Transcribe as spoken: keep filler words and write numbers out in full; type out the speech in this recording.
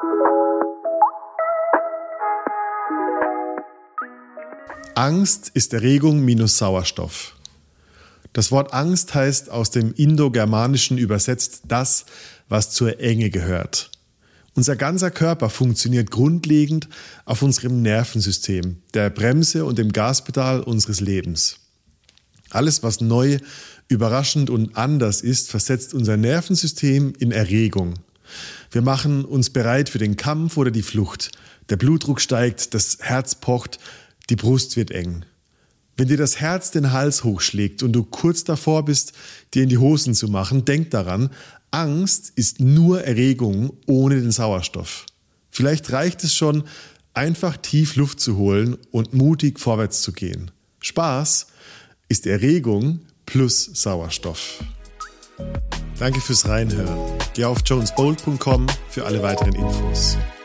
Angst ist Erregung minus Sauerstoff. Das Wort Angst heißt aus dem Indogermanischen übersetzt das, was zur Enge gehört. Unser ganzer Körper funktioniert grundlegend auf unserem Nervensystem, der Bremse und dem Gaspedal unseres Lebens. Alles, was neu, überraschend und anders ist, versetzt unser Nervensystem in Erregung. Wir machen uns bereit für den Kampf oder die Flucht. Der Blutdruck steigt, das Herz pocht, die Brust wird eng. Wenn dir das Herz den Hals hochschlägt und du kurz davor bist, dir in die Hosen zu machen, denk daran, Angst ist nur Erregung ohne den Sauerstoff. Vielleicht reicht es schon, einfach tief Luft zu holen und mutig vorwärts zu gehen. Spaß ist Erregung plus Sauerstoff. Danke fürs Reinhören. Geh auf jonesbold punkt com für alle weiteren Infos.